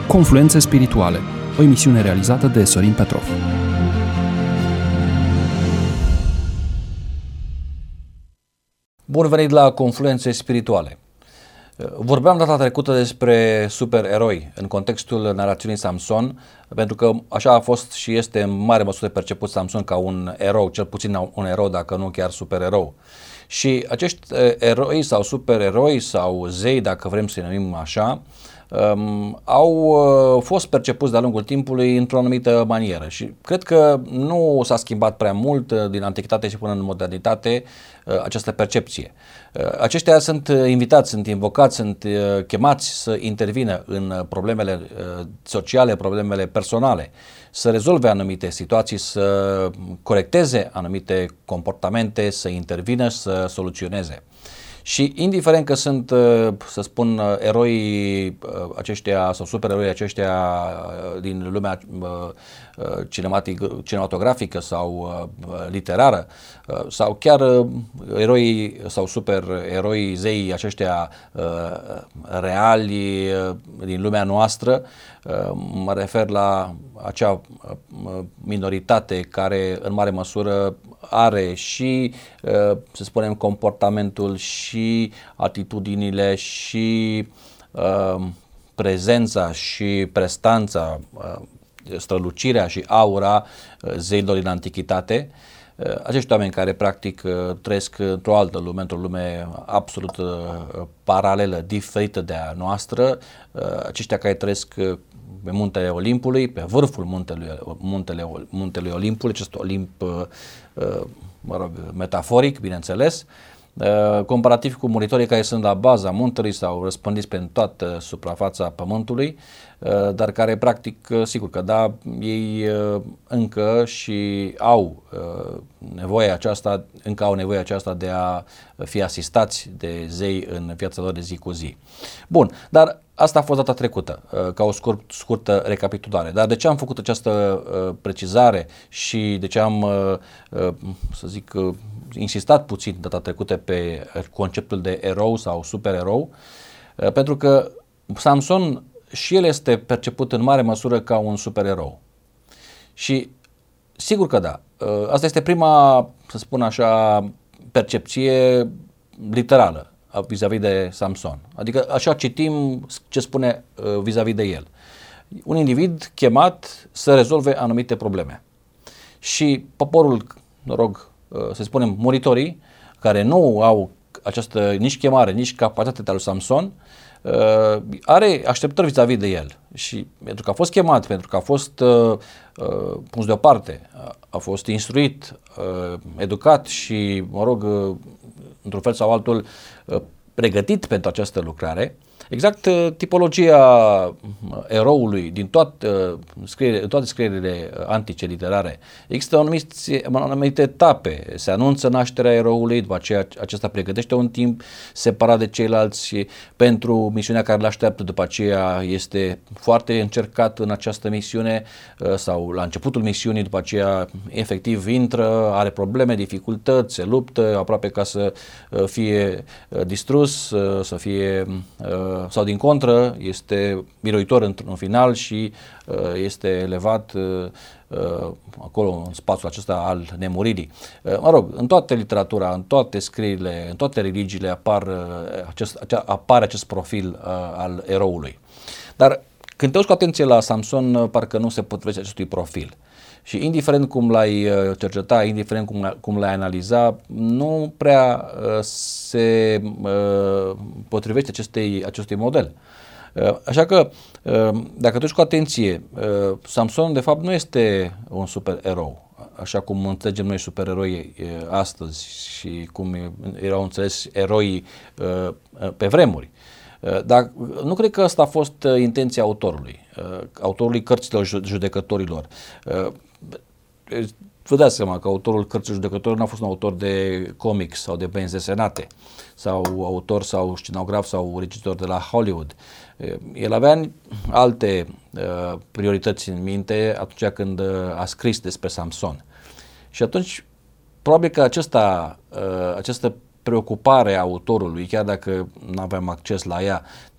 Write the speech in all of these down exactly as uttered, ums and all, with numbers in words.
Confluențe spirituale, o emisiune realizată de Sorin Petrov. Bun venit la Confluențe spirituale. Vorbeam data trecută despre supereroi în contextul narațiunii Samson, pentru că așa a fost și este în mare măsură perceput Samson ca un erou, cel puțin un erou, dacă nu chiar supererou. Și acești eroi sau supereroi sau zei, dacă vrem să-i numim așa, Um, au uh, fost percepuți de-a lungul timpului într-o anumită manieră și cred că nu s-a schimbat prea mult uh, din antichitate și până în modernitate uh, această percepție. Uh, aceștia sunt invitați, sunt invocați, sunt uh, chemați să intervină în problemele uh, sociale, problemele personale, să rezolve anumite situații, să corecteze anumite comportamente, să intervină, să soluționeze. Și indiferent că sunt, să spun, eroi aceștia sau supereroi aceștia din lumea cinematografică sau literară sau chiar eroi sau supereroi zei aceștia reali din lumea noastră, mă refer la acea minoritate care în mare măsură are și, să spunem, comportamentul și atitudinile și uh, prezența și prestanța, uh, strălucirea și aura uh, zeilor din antichitate. Uh, acești oameni care practic uh, trăiesc într-o altă lume, într-o lume absolut uh, paralelă, diferită de a noastră, uh, aceștia care trăiesc uh, pe muntele Olimpului, pe vârful muntelui, muntele, muntelui Olimpului, acest Olimp, uh, uh, mă rog, metaforic, bineînțeles, uh, comparativ cu muritorii care sunt la baza muntelui sau răspândiți pe toată suprafața pământului, uh, dar care practic, uh, sigur că da, ei uh, încă și au uh, nevoia aceasta, încă au nevoie aceasta de a fi asistați de zei în viața lor de zi cu zi. Bun, dar asta a fost data trecută, ca o scurt, scurtă recapitulare. Dar de ce am făcut această uh, precizare și de ce am, uh, uh, să zic, uh, insistat puțin data trecută pe conceptul de erou sau supererou? Uh, pentru că Samson și el este perceput în mare măsură ca un supererou. Și sigur că da, uh, asta este prima, să spun așa, percepție literală vis-a-vis de Samson. Adică așa citim ce spune uh, vis-a-vis de el. Un individ chemat să rezolve anumite probleme. Și poporul, mă rog, uh, să spunem, muritorii, care nu au această nici chemare, nici capacitate de lui Samson, uh, are așteptări vis-a-vis de el. Și pentru că a fost chemat, pentru că a fost uh, uh, pus deoparte, a fost instruit, uh, educat și, mă rog, uh, într-un fel sau altul, pregătit pentru această lucrare, exact tipologia eroului din toate, scriere, toate scrierile antice literare. Există o anumite, anumite etape. Se anunță nașterea eroului, după aceea acesta pregătește un timp separat de ceilalți pentru misiunea care îl așteaptă, după aceea este foarte încercat în această misiune sau la începutul misiunii, după aceea efectiv intră, are probleme, dificultăți, se luptă aproape ca să fie distrus, să fie sau din contră, este biruitor într-un final și uh, este elevat uh, acolo în spațiul acesta al nemuririi. Uh, mă rog, în toată literatura, în toate scrierile, în toate religiile apar, uh, acest, acea, apare acest profil uh, al eroului. Dar când te uiți cu atenție la Samson, uh, parcă nu se potrivește acestui profil. Și indiferent cum l-ai cerceta, indiferent cum, cum l-ai analiza, nu prea uh, se uh, potrivește acestei, acestui model. Uh, așa că, uh, dacă tu ești cu atenție, uh, Samson de fapt nu este un supererou, așa cum înțelegem noi supereroi uh, astăzi și cum erau înțeles eroii uh, pe vremuri. Uh, dar nu cred că asta a fost uh, intenția autorului, uh, autorului cărților judecătorilor. Uh, Vă dați seama că autorul cărții judecătorilor nu a fost un autor de comics sau de benzi desenate sau autor sau scenograf sau regizor de la Hollywood. El avea alte uh, priorități în minte atunci când uh, a scris despre Samson. Și atunci, probabil că acesta, uh, această preocupare a autorului, chiar dacă nu aveam acces la ea, dar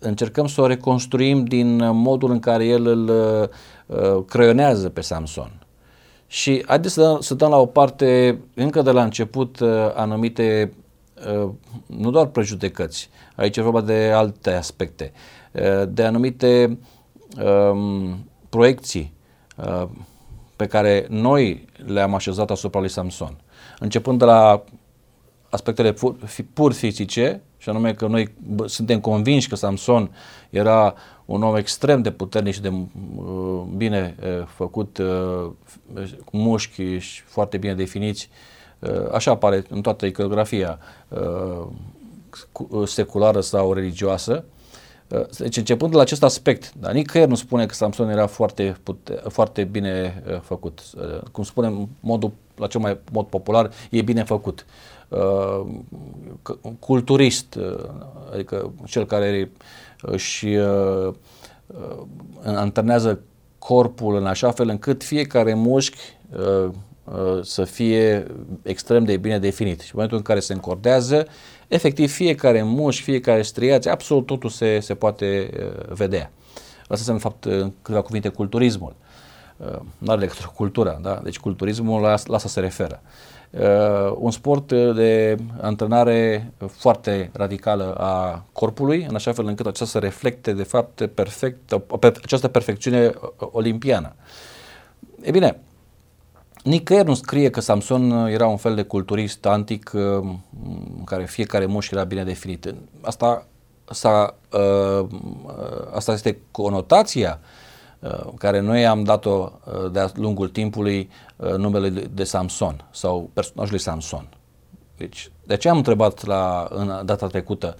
încercăm să o reconstruim din modul în care el îl uh, creionează pe Samson. Și haideți să, să dăm la o parte, încă de la început, uh, anumite, uh, nu doar prejudecăți, aici e vorba de alte aspecte, uh, de anumite uh, proiecții uh, pe care noi le-am așezat asupra lui Samson. Începând de la aspectele pur fizice, și anume că noi suntem convinși că Samson era un om extrem de puternic și de uh, bine uh, făcut, uh, cu mușchi și foarte bine definiți. Uh, așa apare în toată iconografia uh, seculară sau religioasă. Uh, deci începând de la acest aspect, dar nicăieri nu spune că Samson era foarte, pute- foarte bine uh, făcut. Uh, cum spunem, modul, la cel mai mod popular, e bine făcut. Uh, culturist, uh, adică cel care își uh, uh, antrenează corpul în așa fel încât fiecare mușchi uh, uh, să fie extrem de bine definit. Și în momentul în care se încordează, efectiv fiecare mușchi, fiecare striație, absolut totul se, se poate uh, vedea. Asta înseamnă, în fapt, în câteva cuvinte, culturismul. Uh, nu are legătură cu cultura, da? Deci culturismul la, la asta se referă. Uh, un sport de antrenare foarte radicală a corpului, în așa fel încât acesta să reflecte, de fapt, perfect, această perfecțiune olimpiană. E bine, nicăieri nu scrie că Samson era un fel de culturist antic în care fiecare mușchi era bine definit. Asta, asta, uh, asta este conotația care noi am dat-o de-a lungul timpului numele de Samson sau personajului Samson. Deci, de aceea am întrebat la, în data trecută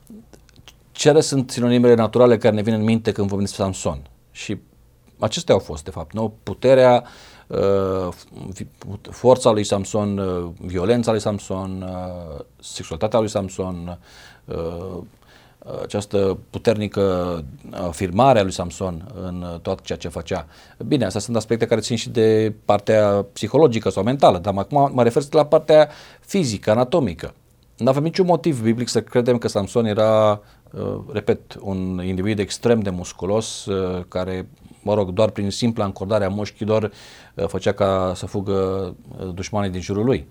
ce sunt sinonimele naturale care ne vin în minte când vorbim despre Samson. Și acestea au fost, de fapt, nu? Puterea, forța lui Samson, violența lui Samson, sexualitatea lui Samson, această puternică afirmare a lui Samson în tot ceea ce făcea. Bine, astea sunt aspecte care țin și de partea psihologică sau mentală, dar acum mă refer la partea fizică, anatomică. Nu avem niciun motiv biblic să credem că Samson era, repet, un individ extrem de musculos, care, mă rog, doar prin simpla încordare a mușchilor făcea ca să fugă dușmanii din jurul lui.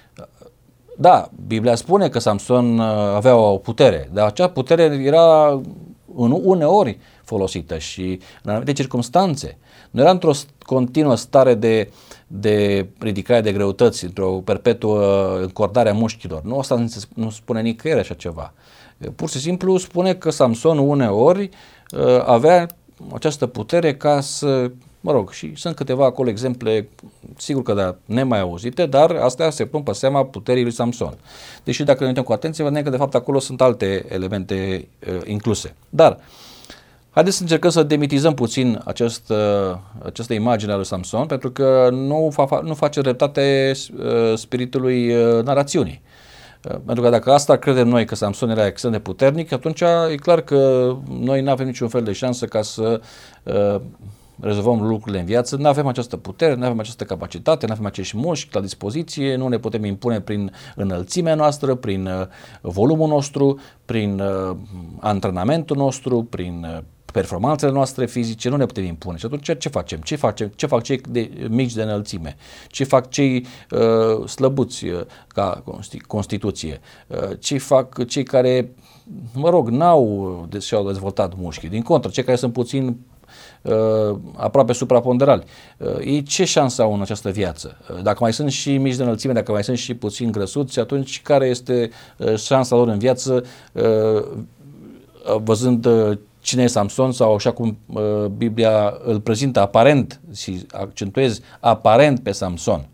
Da, Biblia spune că Samson avea o putere, dar acea putere era în uneori folosită și în anumite circunstanțe. Nu era într-o continuă stare de, de ridicare de greutăți, într-o perpetuă încordare a mușchilor. Nu, asta nu spune nicăieri așa ceva. Pur și simplu spune că Samson uneori avea această putere ca să, mă rog, și sunt câteva acolo exemple, sigur că da, nemai auzite, dar astea se pun pe seama puterii lui Samson. Deși dacă ne uităm cu atenție, vedem că de fapt acolo sunt alte elemente uh, incluse. Dar haideți să încercăm să demitizăm puțin acest, uh, această imagine a lui Samson, pentru că nu, fa- nu face dreptate uh, spiritului uh, narațiunii. Uh, pentru că dacă asta credem noi că Samson era extrem de puternic, atunci e clar că noi nu avem niciun fel de șansă ca să uh, rezolvăm lucrurile în viață, nu avem această putere, nu avem această capacitate, nu avem acești mușchi la dispoziție, nu ne putem impune prin înălțimea noastră, prin uh, volumul nostru, prin uh, antrenamentul nostru, prin uh, performanțele noastre fizice, nu ne putem impune. Și atunci ce facem? Ce facem? Ce fac cei de, mici de înălțime? Ce fac cei uh, slăbuți uh, ca constituție? Uh, ce fac cei care, mă rog, n-au și-au dezvoltat mușchi? Din contră, cei care sunt puțin Uh, aproape supraponderali. Uh, ei ce șansă au în această viață? Uh, dacă mai sunt și mici de înălțime, dacă mai sunt și puțin grăsuți, atunci care este uh, șansa lor în viață uh, văzând uh, cine e Samson sau așa cum uh, Biblia îl prezintă aparent, și accentuez aparent pe Samson.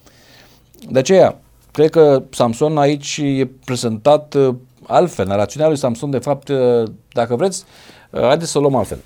De aceea, cred că Samson aici e prezentat uh, altfel. Narațiunea lui Samson, de fapt, uh, dacă vreți, uh, haideți să o luăm altfel.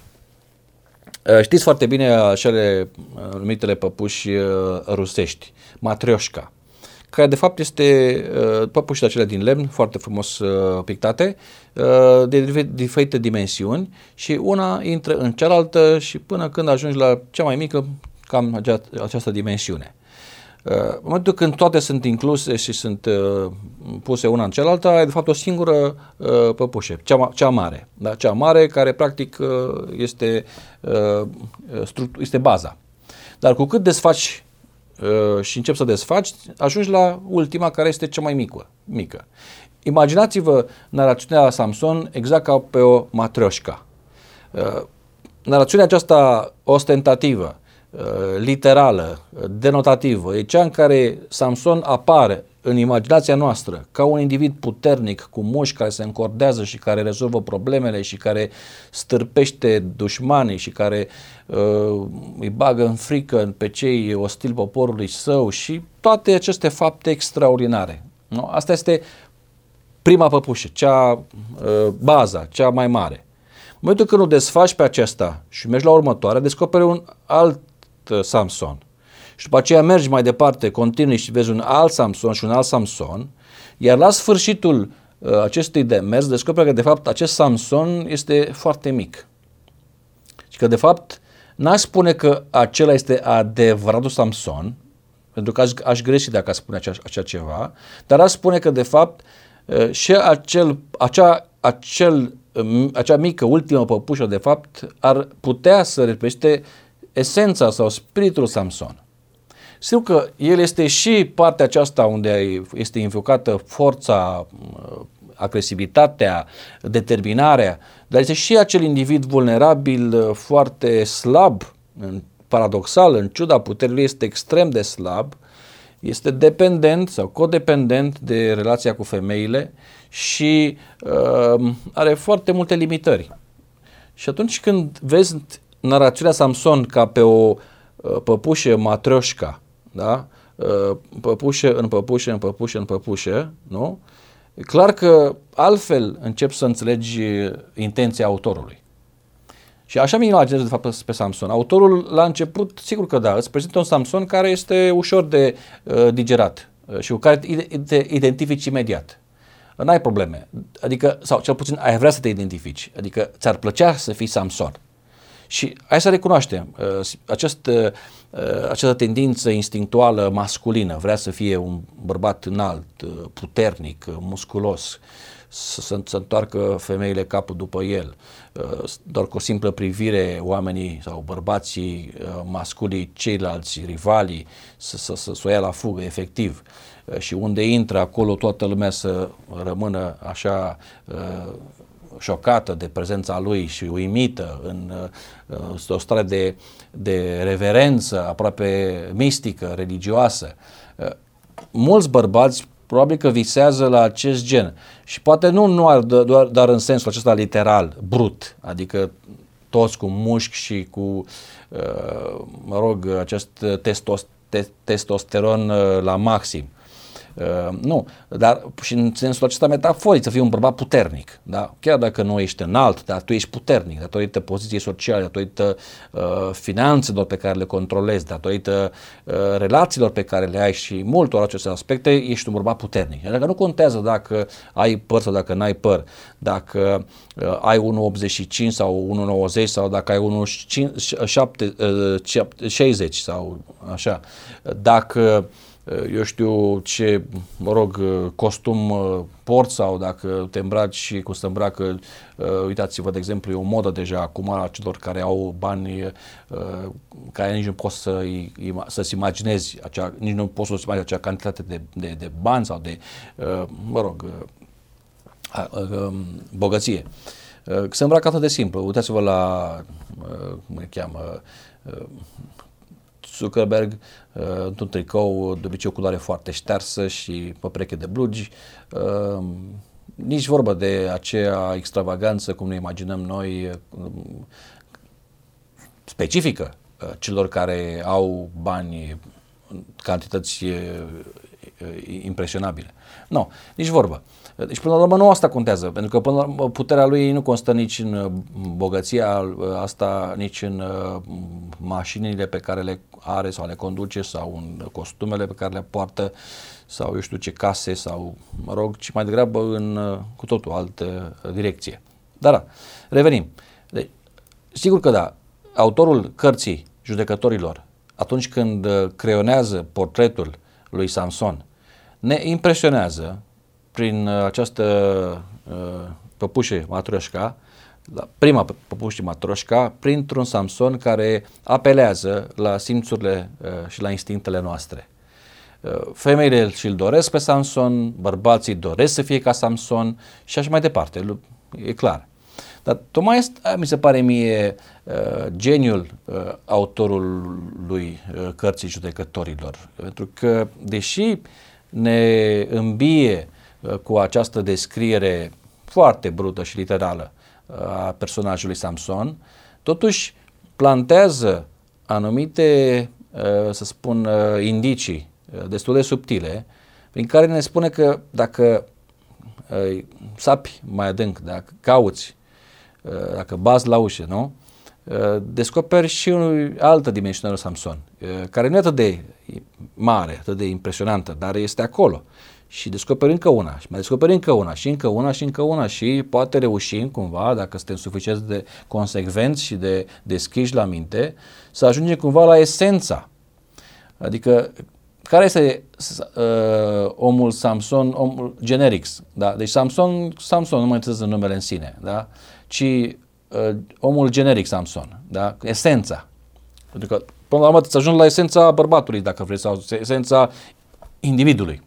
Știți foarte bine acele numitele păpuși rusești, matrioșca, care de fapt este păpușile acelea din lemn, foarte frumos pictate, de diferite dimensiuni și una intră în cealaltă și până când ajungi la cea mai mică, cam această dimensiune. În momentul când toate sunt incluse și sunt uh, puse una în cealaltă, ai de fapt o singură uh, păpușă, cea, cea mare, da? Cea mare care practic uh, este, uh, este baza. Dar cu cât desfaci uh, și începi să desfaci, ajungi la ultima care este cea mai mică. mică. Imaginați-vă narațiunea Samson exact ca pe o matrioșca. Uh, narațiunea aceasta ostentativă, literală, denotativă, e cea în care Samson apare în imaginația noastră ca un individ puternic, cu mușchi, care se încordează și care rezolvă problemele și care stârpește dușmanii și care uh, îi bagă în frică pe cei ostili poporului său și toate aceste fapte extraordinare. Nu? Asta este prima păpușă, cea uh, baza, cea mai mare. În momentul când o desfaci pe acesta și mergi la următoarea, descoperi un alt Samson. Și după aceea mergi mai departe, continui și vezi un alt Samson și un alt Samson, iar la sfârșitul uh, acestui demers descoperi că de fapt acest Samson este foarte mic. Și că de fapt n-aș spune că acela este adevăratul Samson, pentru că aș, aș greși dacă aș spune așa, așa ceva, dar aș spune că de fapt uh, și acel, acea, acel, uh, acea mică ultimă păpușă de fapt ar putea să reprezinte esența sau spiritul Samson. Știu că el este și partea aceasta unde este invocată forța, agresivitatea, determinarea, dar este și acel individ vulnerabil, foarte slab, paradoxal, în ciuda puterii lui este extrem de slab, este dependent sau codependent de relația cu femeile și uh, are foarte multe limitări. Și atunci când vezi narațiunea Samson ca pe o uh, păpușă matrioșca, da? uh, păpușă în păpușă, în păpușă, în păpușă, nu? E clar că altfel începi să înțelegi intenția autorului. Și așa mi imaginez de fapt pe Samson. Autorul la început, sigur că da, îți prezintă un Samson care este ușor de uh, digerat uh, și cu care te identifici imediat. N-ai probleme. Adică, sau cel puțin ai vrea să te identifici. Adică ți-ar plăcea să fii Samson. Și hai să recunoaștem, uh, acest, uh, această tendință instinctuală masculină, vrea să fie un bărbat înalt, uh, puternic, uh, musculos, să se întoarcă femeile capul după el, uh, doar cu o simplă privire oamenii sau bărbații uh, masculii, ceilalți rivalii, să, să, să, să o ia la fugă, efectiv. Uh, și unde intră acolo toată lumea să rămână așa uh, șocată de prezența lui și uimită în uh, o stare de, de reverență aproape mistică, religioasă. Uh, mulți bărbați probabil că visează la acest gen și poate nu, nu ar, doar, doar în sensul acesta literal, brut, adică toți cu mușchi și cu, uh, mă rog, acest testos, te, testosteron uh, la maxim. Uh, nu, dar și în sensul acesta metaforic, să fii un bărbat puternic, da? Chiar dacă nu ești înalt, dar tu ești puternic, datorită poziției sociale, datorită uh, finanțelor pe care le controlezi, datorită uh, relațiilor pe care le ai și multor aceste aspecte, ești un bărbat puternic. Adică nu contează dacă ai păr sau dacă n-ai păr, dacă uh, ai unu virgulă optzeci și cinci sau unu virgulă nouăzeci sau dacă ai unu virgulă șaizeci sau așa, dacă eu știu ce, mă rog, costum porți sau dacă te îmbraci și cum se îmbracă, uh, uitați-vă, de exemplu, e o modă deja acum a celor care au bani uh, care nici nu poți să, să-ți imaginezi, acea, nici nu poți să-ți imaginezi acea cantitate de, de, de bani sau de, uh, mă rog, uh, uh, bogăție. Uh, se îmbracă atât de simplu. Uitați-vă la, uh, cum se cheamă, uh, Zuckerberg, uh, într-un tricou de obicei o culoare foarte ștearsă și pe pereche de blugi, uh, nici vorba de aceea extravaganță cum ne imaginăm noi, uh, specifică uh, celor care au bani în cantități uh, impresionabile. Nu, nici vorbă. Deci până la urmă nu asta contează, pentru că până la urmă puterea lui nu constă nici în bogăția asta, nici în mașinile pe care le are sau le conduce sau în costumele pe care le poartă sau eu știu ce case sau, mă rog, ci mai degrabă în cu totul altă direcție. Dar da, revenim. Deci, sigur că da, autorul cărții Judecătorilor atunci când creionează portretul lui Samson, ne impresionează prin această uh, păpușe Matrioșca, prima păpușe Matrioșca, printr-un Samson care apelează la simțurile uh, și la instinctele noastre. Uh, femeile și-l doresc pe Samson, bărbații doresc să fie ca Samson și așa mai departe, e clar. Dar tocmai asta mi se pare mie uh, geniul uh, autorului uh, cărții Judecătorilor, pentru că deși ne îmbie uh, cu această descriere foarte brută și literală uh, a personajului Samson, totuși plantează anumite, uh, să spun, uh, indicii uh, destul de subtile, prin care ne spune că dacă uh, sapi mai adânc, dacă cauți, uh, dacă bazi la ușă, nu? Uh, descoperi și o altă dimensiune lui Samson, uh, care nu e atât de mare, atât de impresionantă, dar este acolo. Și descoperi încă una, și mai descoperi încă una, și încă una, și încă una, și poate reușim cumva, dacă suntem suficient de consecvenți și de deschiși la minte, să ajungem cumva la esența. Adică, care este uh, omul Samson, omul generic, da? Deci Samson, Samson nu mai interesează numele în sine, da? Ci uh, omul generic Samson, da? Esența. Pentru că, până la urmă, să ajungi la esența bărbatului, dacă vrei, sau esența individului.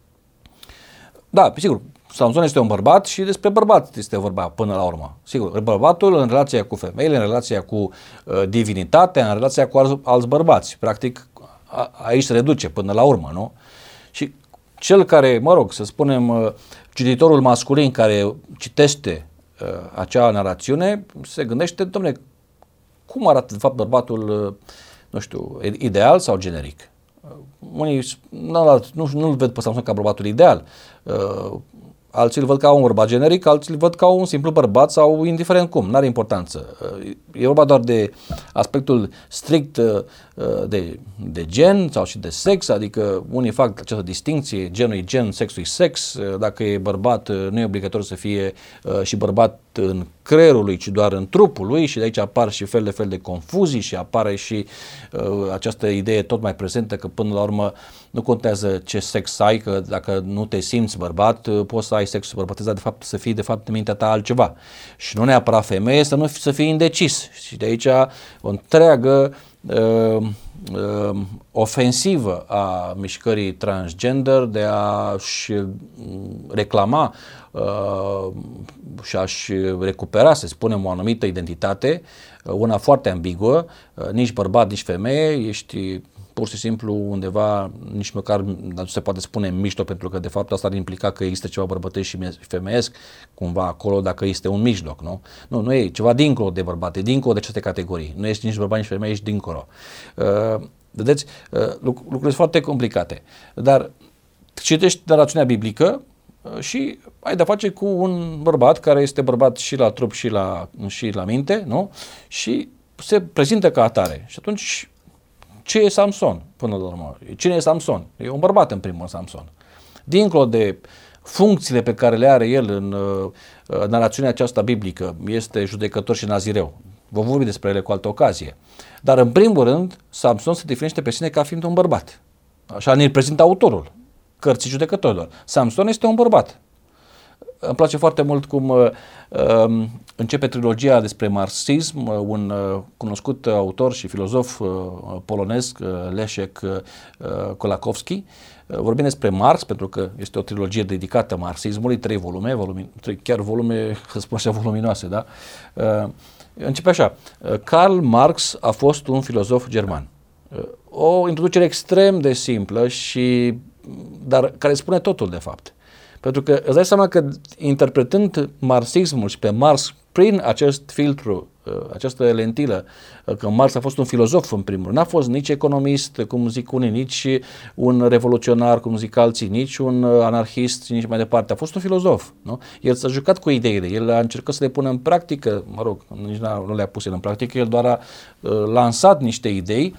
Da, sigur, Samson este un bărbat și despre bărbat este vorba până la urmă. Sigur, bărbatul în relația cu femeile, în relația cu uh, divinitatea, în relația cu alți, alți bărbați. Practic, a, aici se reduce până la urmă, nu? Și cel care, mă rog, să spunem, uh, cititorul masculin care citește uh, acea narațiune, se gândește, dom'le, cum arată de fapt bărbatul, uh, nu știu, ideal sau generic? Unii nu, nu, nu-l ved pe Samson ca bărbatul ideal, uh, alții îl văd ca un bărbat generic, alții îl văd ca un simplu bărbat sau indiferent cum, n-are importanță. Uh, e vorba doar de aspectul strict uh, de, de gen sau și de sex, adică unii fac această distinție, genul e gen, sexul e sex, uh, dacă e bărbat uh, nu e obligatoriu să fie uh, și bărbat în creierul lui, ci doar în trupul lui, și de aici apar și fel de fel de confuzii și apare și uh, această idee tot mai prezentă că până la urmă nu contează ce sex ai, că dacă nu te simți bărbat, uh, poți să ai sexul bărbatesc, dar de fapt să fii de fapt în mintea ta altceva. Și nu neapărat femeie, să nu fi, să fii indecis. Și de aici o întreagă uh, uh, ofensivă a mișcării transgender de a-și reclama Uh, și a-și recupera, să spunem, o anumită identitate, uh, una foarte ambiguă, uh, nici bărbat, nici femeie, ești pur și simplu undeva, nici măcar nu se poate spune în mijloc, pentru că de fapt asta ar implica că există ceva bărbătesc și femeiesc cumva acolo, dacă este un mijloc, nu? Nu, nu e ceva dincolo de bărbate, dincolo de aceste categorii, nu ești nici bărbat, nici femeie, ești dincolo. Uh, vedeți, uh, lucruri sunt foarte complicate, dar citești narațiunea biblică și ai de-a face cu un bărbat care este bărbat și la trup și la, și la minte, nu? Și se prezintă ca atare. Și atunci, ce e Samson până la urmă? Cine e Samson? E un bărbat în primul rând, Samson. Dincolo de funcțiile pe care le are el în uh, narațiunea aceasta biblică, este judecător și nazireu. Vom vorbi despre ele cu altă ocazie. Dar în primul rând, Samson se definește pe sine ca fiind un bărbat. Așa ne-l prezintă autorul cărții Judecătorilor. Samson este un bărbat. Îmi place foarte mult cum uh, uh, începe trilogia despre marxism, uh, un uh, cunoscut autor și filozof uh, polonez, uh, Leszek uh, Kolakowski. Uh, vorbim despre Marx, pentru că este o trilogie dedicată marxismului, trei volume, volume trei, chiar volume, să spun așa, voluminoase, da? Uh, începe așa. Uh, Karl Marx a fost un filozof german. Uh, o introducere extrem de simplă și dar care spune totul de fapt. Pentru că îți dai seama că interpretând marxismul și pe Marx prin acest filtru, această lentilă, că Marx a fost un filozof în primul rând, n-a fost nici economist, cum zic unii, nici un revoluționar, cum zic alții, nici un anarhist, nici mai departe, a fost un filozof. Nu? El s-a jucat cu ideile, el a încercat să le pună în practică, mă rog, nici nu le-a pus el în practică, el doar a uh, lansat niște idei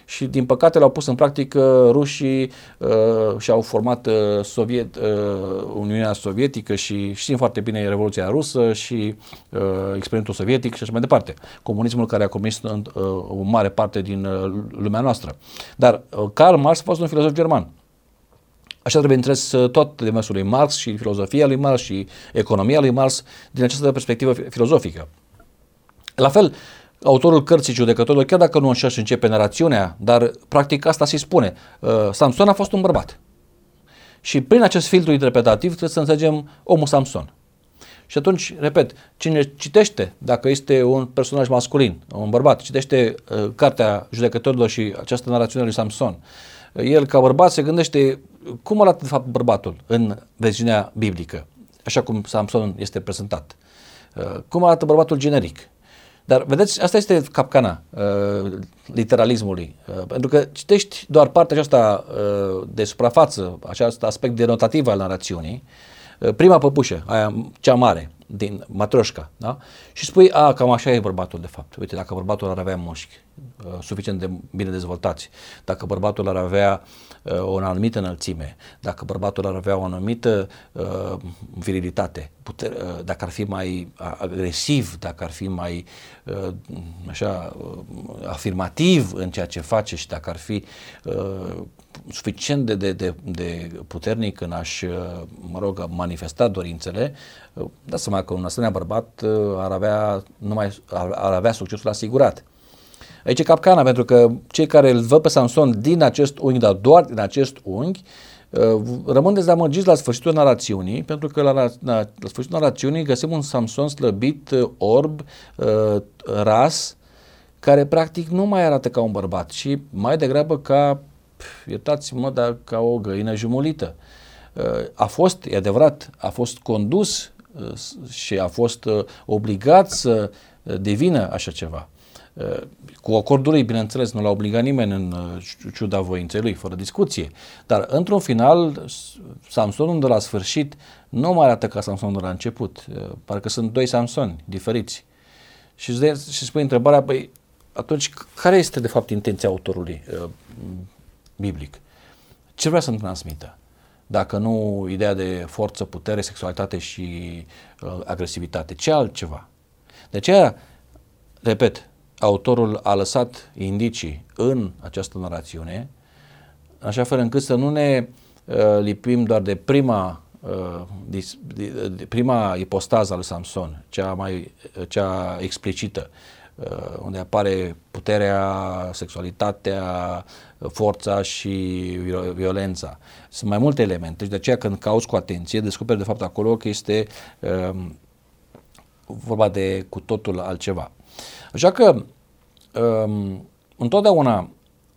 și din păcate l-au pus în practică rușii uh, și au format uh, Soviet, uh, Uniunea Sovietică și știm foarte bine Revoluția Rusă și uh, experimentul sovietic și așa mai departe. Comunismul care a comis uh, o mare parte din uh, lumea noastră. Dar uh, Karl Marx a fost un filozof german. Așa trebuie înțeles tot demersul lui Marx și filozofia lui Marx și economia lui Marx din această perspectivă filozofică. La fel, autorul cărții Judecătorul, chiar dacă nu așa începe narațiunea, dar practic asta se spune. Samson a fost un bărbat. Și prin acest filtru interpretativ trebuie să înțelegem omul Samson. Și atunci, repet, cine citește, dacă este un personaj masculin, un bărbat, citește uh, cartea Judecătorilor și această narațiune lui Samson, el ca bărbat se gândește cum arată de fapt bărbatul în versiunea biblică, așa cum Samson este prezentat. Uh, cum arată bărbatul generic. Dar vedeți, asta este capcana uh, literalismului, uh, pentru că citești doar partea aceasta uh, de suprafață, acest aspect denotativ al narațiunii, uh, prima păpușă, aia cea mare, din Matrioșca, da? Și spui, a, cam așa e bărbatul de fapt. Uite, dacă bărbatul ar avea mușchi uh, suficient de bine dezvoltați, dacă bărbatul ar avea uh, o anumită înălțime, dacă bărbatul ar avea o anumită uh, virilitate, putere, uh, dacă ar fi mai agresiv, dacă ar fi mai uh, așa uh, afirmativ în ceea ce face și dacă ar fi uh, suficient de, de, de, de puternic în a-și, mă rog, manifesta dorințele, dați seama că un asemenea bărbat ar avea, numai, ar, ar avea succesul asigurat. Aici e capcana, pentru că cei care îl văd pe Samson din acest unghi, dar doar din acest unghi, rămân dezamăgiți la sfârșitul narațiunii, pentru că la, la, la sfârșitul narațiunii găsim un Samson slăbit, orb, ras, care practic nu mai arată ca un bărbat, ci mai degrabă ca, iertați-mă, dar ca o găină jumulită. A fost, e adevărat, a fost condus și a fost obligat să devină așa ceva. Cu acordul lui, bineînțeles, nu l-a obligat nimeni în ciuda voinței lui, fără discuție. Dar, într-un final, Samsonul de la sfârșit nu mai arată ca Samsonul de la început. Parcă sunt doi Samsoni diferiți. Și își spui întrebarea, băi, atunci, care este, de fapt, intenția autorului uh, biblic? Ce vrea să-mi transmită? Dacă nu ideea de forță, putere, sexualitate și uh, agresivitate, ce altceva? De aceea, repet, autorul a lăsat indicii în această narațiune, așa fel încât să nu ne uh, lipim doar de prima, uh, dis, de, de prima ipostază a lui Samson, cea mai cea explicită, uh, unde apare puterea, sexualitatea, forța și violența. Sunt mai multe elemente și de aceea când cauți cu atenție, descoperi de fapt acolo că este uh, vorba de cu totul altceva. Așa că um, întotdeauna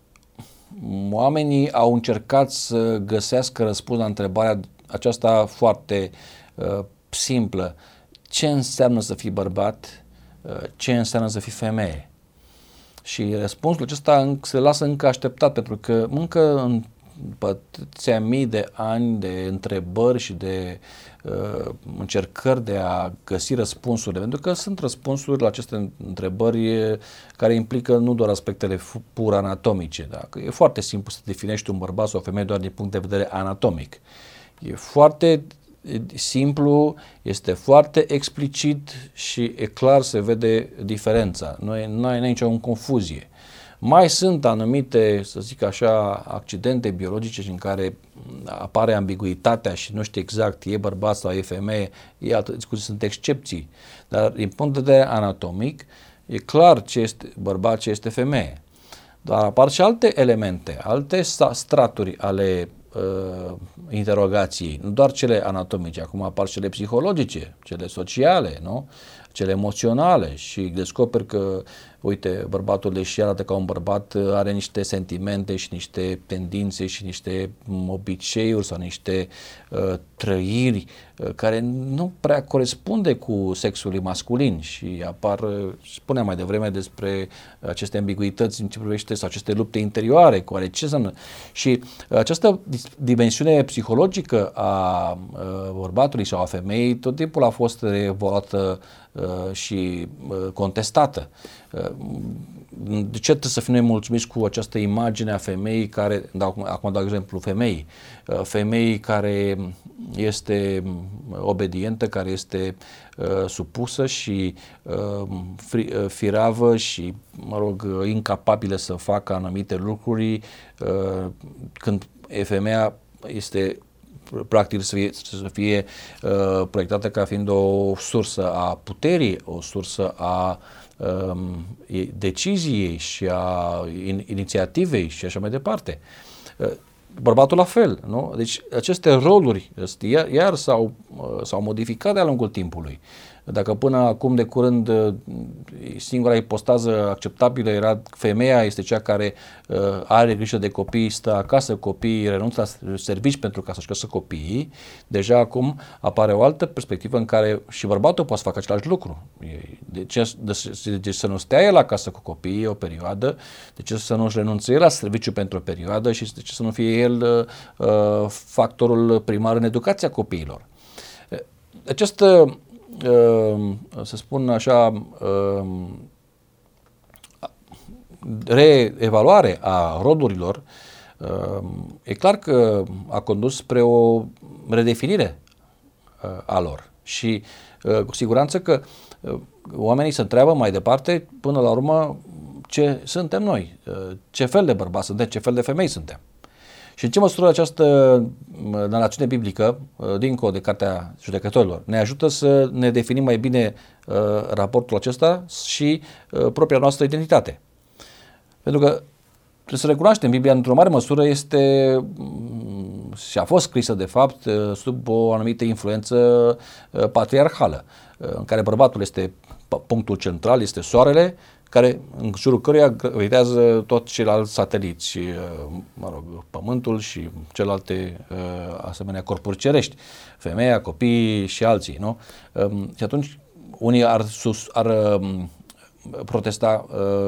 oamenii au încercat să găsească răspuns la întrebarea aceasta foarte uh, simplă. Ce înseamnă să fii bărbat? Uh, ce înseamnă să fii femeie? Și răspunsul acesta se lasă încă așteptat, pentru că încă în atâția mii de ani de întrebări și de uh, încercări de a găsi răspunsurile, pentru că sunt răspunsuri la aceste întrebări care implică nu doar aspectele pur anatomice, da? Că e foarte simplu să definești un bărbat sau o femeie doar din punct de vedere anatomic. E foarte simplu, este foarte explicit și e clar, se vede diferența, nu e, nu e nicio confuzie. Mai sunt anumite, să zic așa, accidente biologice în care apare ambiguitatea și nu știi exact, e bărbat sau e femeie, e altă discuție, sunt excepții. Dar din punct de vedere anatomic, e clar ce este bărbat, ce este femeie. Dar apar și alte elemente, alte straturi ale uh, interogației, nu doar cele anatomice, acum apar cele psihologice, cele sociale, nu? Cele emoționale și descoperi că, uite, bărbatul, deși arată ca un bărbat, are niște sentimente și niște tendințe și niște obiceiuri sau niște uh, trăiri uh, care nu prea corespunde cu sexul masculin și apar, uh, spuneam mai devreme despre aceste ambiguități în ce privește sau aceste lupte interioare, cu are ce înseamnă. Și uh, această dimensiune psihologică a uh, bărbatului sau a femeii tot timpul a fost evaluată și contestată. De ce trebuie să fim noi mulțumiți cu această imagine a femeii care, dau, acum dau exemplu femeii, femeii care este obedientă, care este uh, supusă și uh, fri, uh, firavă și, mă rog, incapabilă să facă anumite lucruri, uh, când femeia este practic să fie, să fie uh, proiectată ca fiind o sursă a puterii, o sursă a um, deciziei și a in, inițiativei și așa mai departe. Uh, Bărbatul la fel, nu? Deci aceste roluri iar, iar s-au, s-au modificat de-a lungul timpului. Dacă până acum de curând singura ipostază acceptabilă era femeia este cea care uh, are grijă de copii, stă acasă, copiii renunță la servici pentru ca să-și crească copiii, deja acum apare o altă perspectivă în care și bărbatul poate să facă același lucru. De ce, de, de să nu stea el acasă cu copiii o perioadă, de ce să nu-și renunțe el la serviciu pentru o perioadă și de ce să nu fie el uh, factorul primar în educația copiilor. Această să spun așa, reevaluare a rolurilor, e clar că a condus spre o redefinire a lor și cu siguranță că oamenii se întreabă mai departe, până la urmă, ce suntem noi, ce fel de bărbați suntem, ce fel de femei suntem. Și în ce măsură această narațiune biblică, dincolo de Cartea Judecătorilor, ne ajută să ne definim mai bine uh, raportul acesta și uh, propria noastră identitate. Pentru că trebuie să recunoaștem, Biblia într-o mare măsură este și a fost scrisă de fapt sub o anumită influență uh, patriarhală, uh, în care bărbatul este punctul central, este soarele, care, în jurul căruia gravitează tot ceilalți sateliți, mă rog, Pământul și celelalte asemenea corpuri cerești, femeia, copiii și alții, nu? Și atunci unii ar, sus, ar protesta,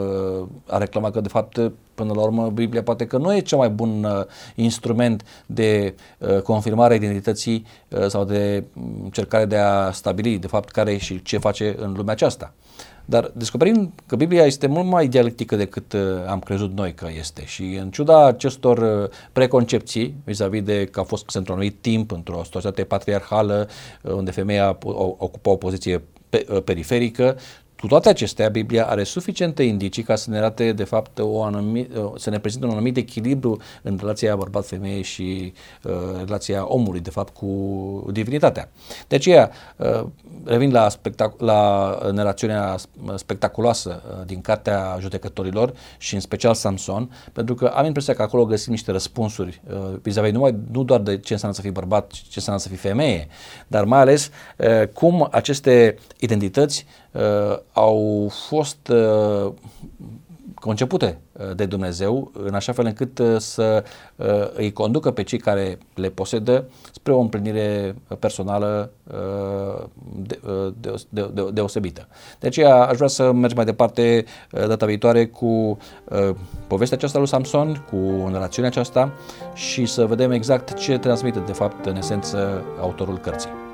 ar reclama că de fapt până la urmă Biblia poate că nu e cel mai bun instrument de confirmare a identității sau de încercare de a stabili de fapt care și ce face în lumea aceasta. Dar descoperim că Biblia este mult mai dialectică decât am crezut noi că este și în ciuda acestor preconcepții vis-a-vis de că a fost într-un anumit timp, într-o societate patriarhală, unde femeia ocupa o poziție periferică, cu toate acestea, Biblia are suficiente indicii ca să ne arate, de fapt, o anumit, să ne prezinte un anumit echilibru în relația bărbat-femeie și uh, relația omului, de fapt, cu divinitatea. De aceea, uh, revin la, spectac- la narațiunea spectaculoasă uh, din Cartea Judecătorilor și în special Samson, pentru că am impresia că acolo găsim niște răspunsuri uh, vis-a-vis numai, nu doar de ce înseamnă să fii bărbat, ce înseamnă să fii femeie, dar mai ales uh, cum aceste identități Uh, au fost uh, concepute de Dumnezeu în așa fel încât uh, să uh, îi conducă pe cei care le posedă spre o împlinire personală uh, de, de, de, de, deosebită. De aceea aș vrea să mergem mai departe uh, data viitoare cu uh, povestea aceasta lui Samson, cu narațiunea aceasta și să vedem exact ce transmite de fapt în esență autorul cărții.